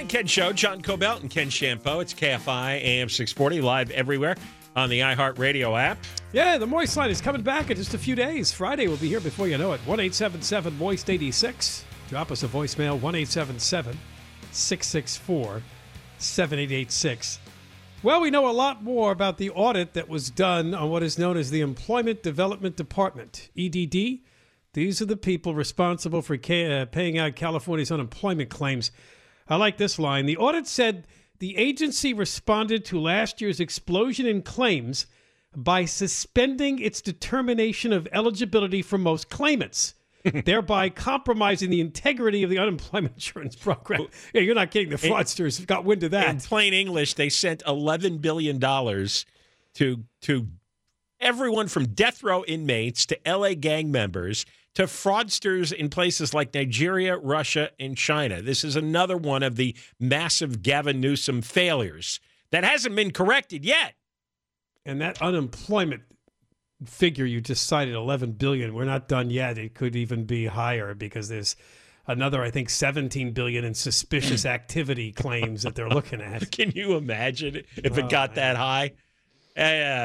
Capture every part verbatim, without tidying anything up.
and Ken Show. John Cobelt and Ken Shampoo. It's K F I A M six forty, live everywhere on the iHeartRadio app. Yeah, the Moist Line is coming back in just a few days. Friday will be here before you know it. one eight seven seven moist eighty-six. Drop us a voicemail, one eight seven seven six six four seven eight eight six. Well, we know a lot more about the audit that was done on what is known as the Employment Development Department, E D D. These are the people responsible for ca- uh, paying out California's unemployment claims. I like this line. The audit said the agency responded to last year's explosion in claims by suspending its determination of eligibility for most claimants, thereby compromising the integrity of the unemployment insurance program. Yeah, you're not kidding. The fraudsters in, got wind of that. In plain English, they sent eleven billion dollars to to everyone from death row inmates to L A gang members to fraudsters in places like Nigeria, Russia, and China. This is another one of the massive Gavin Newsom failures that hasn't been corrected yet. And that unemployment figure you just cited, eleven billion dollars, we're not done yet. It could even be higher because there's another, I think, seventeen billion dollars in suspicious activity claims that they're looking at. Can you imagine if it Oh, got man. that high? Uh,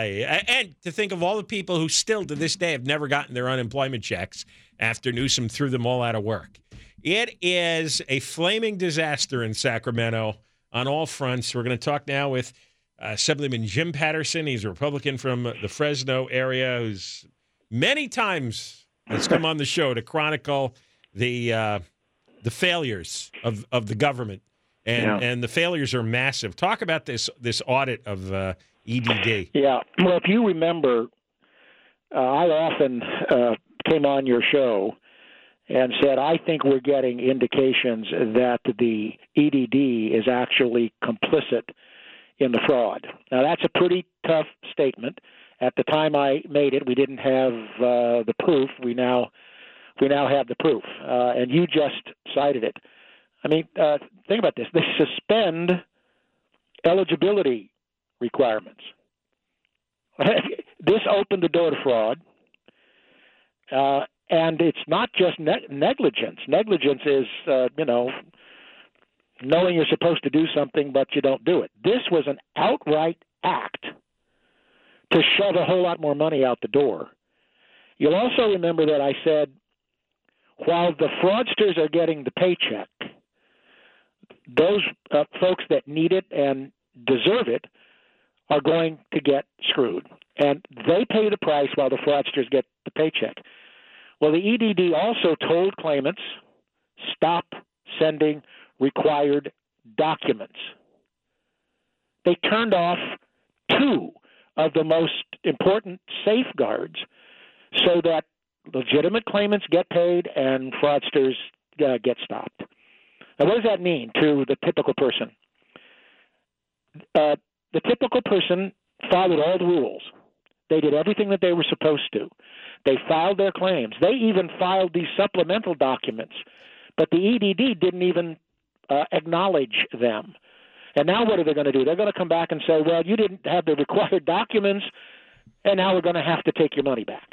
and to think of all the people who still to this day have never gotten their unemployment checks after Newsom threw them all out of work. It is a flaming disaster in Sacramento on all fronts. We're going to talk now with uh, Assemblyman Jim Patterson. He's a Republican from the Fresno area who's many times has come on the show to chronicle the uh, the failures of, of the government. And Yeah. and the failures are massive. Talk about this this audit of uh, E D D. Yeah. Well, if you remember, uh, I often uh, came on your show and said, I think we're getting indications that the E D D is actually complicit in the fraud. Now, that's a pretty tough statement. At the time I made it, we didn't have uh, the proof. We now we now have the proof, uh, and you just cited it. I mean, uh, think about this. They suspend eligibility requirements. This opened the door to fraud, uh, and it's not just ne- negligence. Negligence is, uh, you know, knowing you're supposed to do something but you don't do it. This was an outright act to shove a whole lot more money out the door. You'll also remember that I said, while the fraudsters are getting the paycheck, those uh, folks that need it and deserve it are going to get screwed. And they pay the price while the fraudsters get the paycheck. Well, the E D D also told claimants, stop sending required documents. They turned off two of the most important safeguards so that legitimate claimants get paid and fraudsters uh, get stopped. Now, what does that mean to the typical person? Uh, the typical person followed all the rules. They did everything that they were supposed to. They filed their claims. They even filed these supplemental documents, but the E D D didn't even uh, acknowledge them. And now what are they going to do? They're going to come back and say, well, you didn't have the required documents, and now we're going to have to take your money back.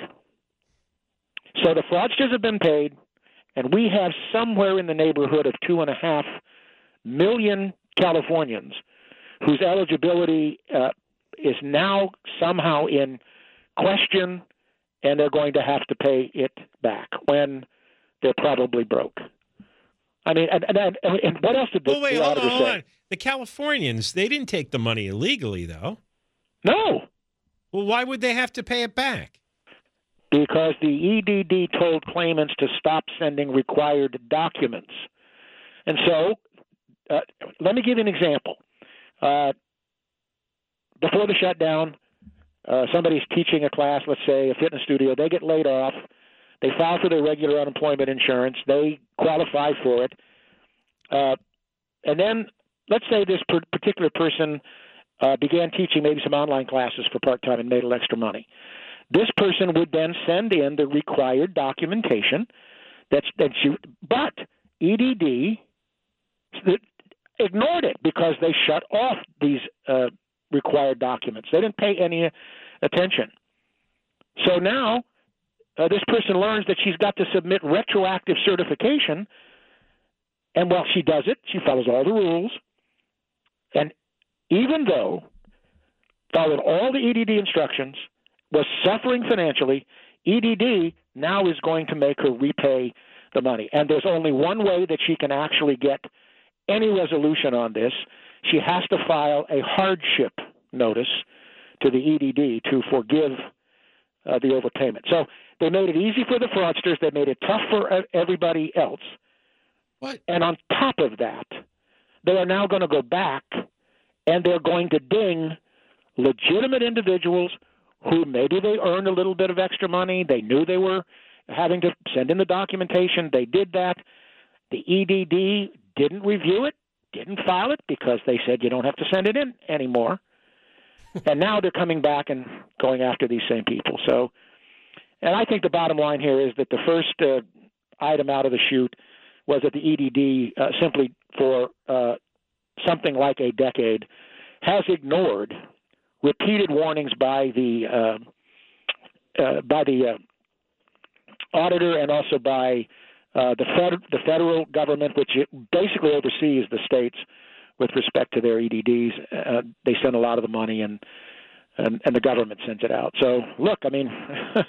So the fraudsters have been paid, and we have somewhere in the neighborhood of two and a half million Californians whose eligibility uh, is now somehow in question, and they're going to have to pay it back when they're probably broke. I mean, and, and, and what else did the, Oh, wait, the hold on, auditor hold say? on. The Californians, they didn't take the money illegally, though. No, Well, why would they have to pay it back? because the E D D told claimants to stop sending required documents. And so, uh, let me give you an example. Uh, before the shutdown, uh, somebody's teaching a class, let's say a fitness studio, they get laid off, they file for their regular unemployment insurance, they qualify for it, uh, and then let's say this per- particular person uh, began teaching maybe some online classes for part-time and made a little extra money. This person would then send in the required documentation. That's that she, but E D D ignored it because they shut off these uh, required documents. They didn't pay any attention. So now uh, this person learns that she's got to submit retroactive certification, And while she does it, she follows all the rules. And even though followed all the E D D instructions, was suffering financially, E D D now is going to make her repay the money. And there's only one way that she can actually get any resolution on this. She has to file a hardship notice to the E D D to forgive uh, the overpayment. So they made it easy for the fraudsters. They made it tough for everybody else. What? And on top of that, they are now going to go back and they're going to ding legitimate individuals who maybe they earned a little bit of extra money. They knew they were having to send in the documentation. They did that. The E D D didn't review it, didn't file it because they said you don't have to send it in anymore. And now they're coming back and going after these same people. So, and I think the bottom line here is that the first uh, item out of the chute was that the E D D uh, simply for uh, something like a decade has ignored repeated warnings by the uh, uh, by the uh, auditor and also by uh, the fed- the federal government, which basically oversees the states with respect to their E D Ds. Uh, they send a lot of the money, and, and and the government sends it out. So look, I mean,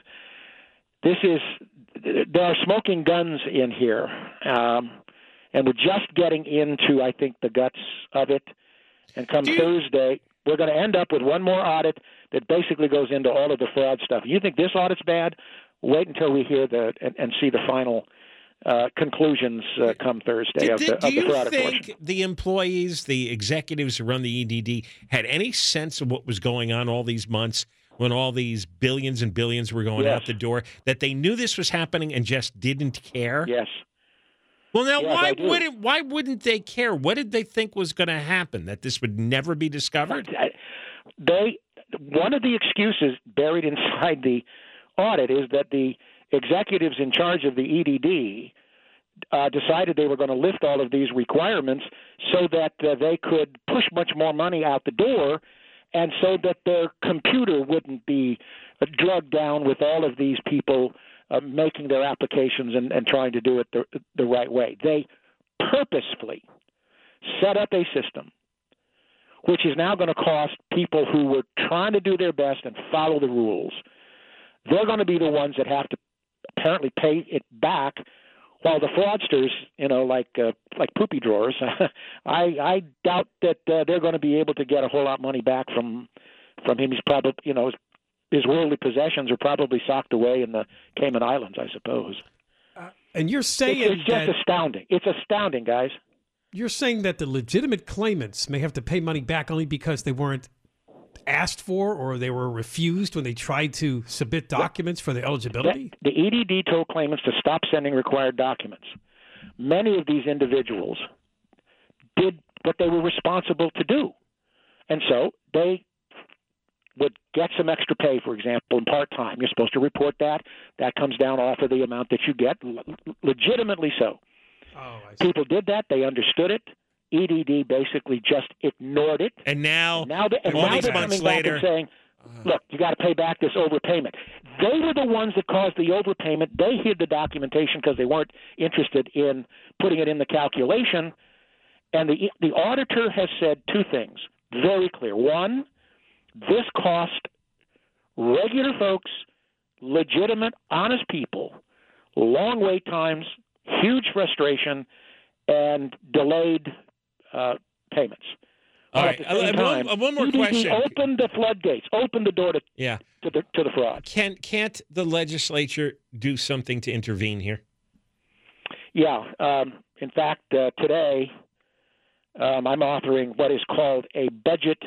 this is there are smoking guns in here, um, and we're just getting into, I think, the guts of it. And come you- Thursday, we're going to end up with one more audit that basically goes into all of the fraud stuff. You think this audit's bad? Wait until we hear the and, and see the final uh, conclusions uh, come Thursday Did, of the, do of the you fraud think portion. the employees, the executives who run the E D D, had any sense of what was going on all these months when all these billions and billions were going Yes. out the door, that they knew this was happening and just didn't care? Yes. Well, now, Yes, why I do. wouldn't why wouldn't they care? What did they think was going to happen? That this would never be discovered? I- They one of the excuses buried inside the audit is that the executives in charge of the E D D uh, decided they were going to lift all of these requirements so that uh, they could push much more money out the door, and so that their computer wouldn't be uh, drugged down with all of these people uh, making their applications and, and trying to do it the, the right way. They purposefully set up a system which is now going to cost people who were trying to do their best and follow the rules. They're going to be the ones that have to apparently pay it back, while the fraudsters, you know, like uh, like poopy drawers, I I doubt that uh, they're going to be able to get a whole lot of money back from from him. He's probably, you know, his, his worldly possessions are probably socked away in the Cayman Islands, I suppose. Uh, and you're saying It's, it's just that astounding. It's astounding, guys. you're saying that the legitimate claimants may have to pay money back only because they weren't asked for or they were refused when they tried to submit documents for their eligibility? The E D D told claimants to stop sending required documents. Many of these individuals did what they were responsible to do. And so they would get some extra pay, for example, in part-time. You're supposed to report that. That comes down off of the amount that you get, legitimately so. Oh, I see. People did that. They understood it. E D D basically just ignored it. And now, And now, they, and all now these they're months coming back later, and saying, look, you got to pay back this overpayment. They were the ones that caused the overpayment. They hid the documentation because they weren't interested in putting it in the calculation. And the the auditor has said two things, very clear. One, this cost regular folks, legitimate, honest people, long wait times, huge frustration, and delayed uh, payments. all But right, at the same uh, one, time, uh, one more E D D question. opened the floodgates, opened the door to, Yeah, to the to the fraud. can can't the legislature do something to intervene here? Yeah. Um, in fact, uh, today um, I'm authoring what is called a budget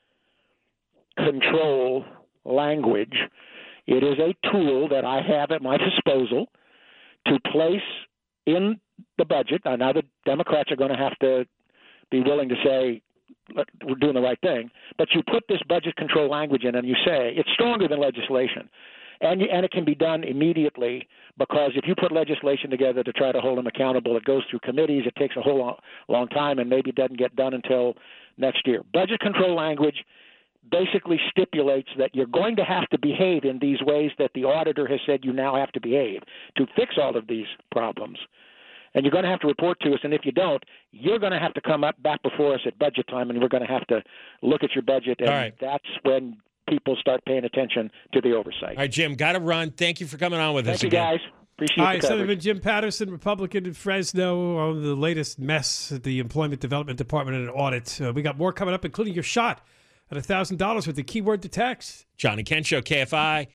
control language. It is a tool that I have at my disposal to place in the budget. Now, now the Democrats are going to have to be willing to say, "Look, we're doing the right thing." But you put this budget control language in and you say it's stronger than legislation. And, you, and it can be done immediately, because if you put legislation together to try to hold them accountable, it goes through committees. It takes a whole long, long time, and maybe it doesn't get done until next year. Budget control language basically stipulates that you're going to have to behave in these ways that the auditor has said you now have to behave to fix all of these problems. and you're going to have to report to us. And if you don't, you're going to have to come up back before us at budget time, and we're going to have to look at your budget. And All right. that's when people start paying attention to the oversight. All right, Jim, got to run. Thank you for coming on with Thank us you, again. guys. Appreciate All the right, coverage. Senator Jim Patterson, Republican in Fresno, on the latest mess at the Employment Development Department and an audit. Uh, we got more coming up, including your shot at one thousand dollars with the keyword to text. Johnny Kent Show, K F I.